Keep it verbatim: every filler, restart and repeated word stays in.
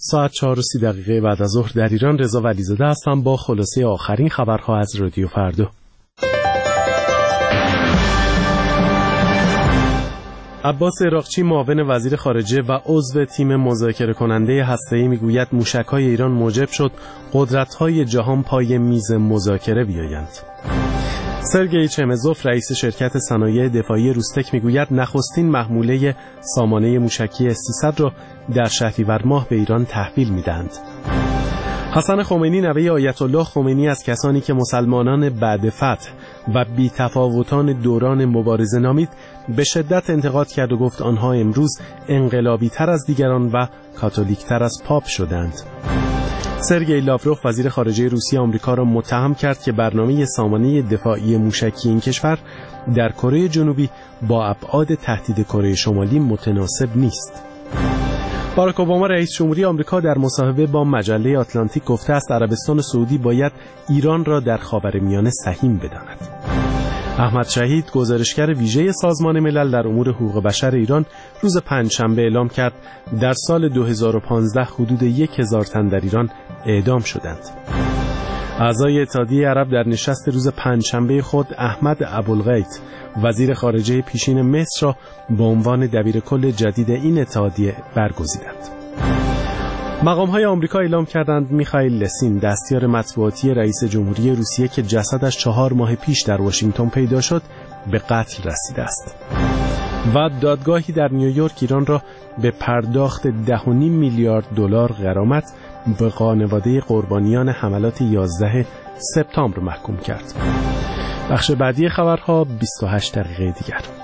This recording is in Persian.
ساعت چهار و سی دقیقه بعد از ظهر در ایران. رضا ولیزاده هستم با خلاصه آخرین خبرها از رادیو فردا. عباس عراقچی معاون وزیر خارجه و عضو تیم مذاکره کننده هسته‌ای میگوید موشک‌های ایران موجب شد قدرت‌های جهان پای میز مذاکره بیایند. سرگئی چمزوف رئیس شرکت صنایع دفاعی روستک میگوید نخستین محموله سامانه موشکی اس سیصد را در شهریور ماه به ایران تحویل میدهند. حسن خمینی نوه آیت الله خمینی از کسانی که مسلمانان بعد فتح و بی‌تفاوتان دوران مبارزه نامید به شدت انتقاد کرد و گفت آنها امروز انقلابی تر از دیگران و کاتولیک تر از پاپ شدند. سرگئی لاوروف وزیر خارجه روسیه آمریکا را متهم کرد که برنامه سامانه دفاعی موشکی این کشور در کره جنوبی با ابعاد تهدید کره شمالی متناسب نیست. باراک اوباما رئیس جمهوری آمریکا در مصاحبه با مجله آتلانتیک گفته است عربستان سعودی باید ایران را در خاورمیانه سهیم بداند. احمد شهید گزارشگر ویژه سازمان ملل در امور حقوق بشر ایران روز پنجشنبه اعلام کرد در سال دو هزار و پانزده حدود یک هزار تن در ایران اعدام شدند. اعضای اتحادیه عرب در نشست روز پنجشنبه خود احمد ابوالغیث وزیر خارجه پیشین مصر را به عنوان دبیرکل جدید این اتحادیه برگزیدند. مقام‌های آمریکا اعلام کردند میخائیل لسین دستیار مطبوعاتی رئیس جمهوری روسیه که جسدش چهار ماه پیش در واشنگتن پیدا شد به قتل رسیده است. و دادگاهی در نیویورک ایران را به پرداخت ده و نیم میلیارد دلار غرامت به خانواده قربانیان حملات یازده سپتامبر محکوم کرد. بخش بعدی خبرها بیست و هشت دقیقه دیگر.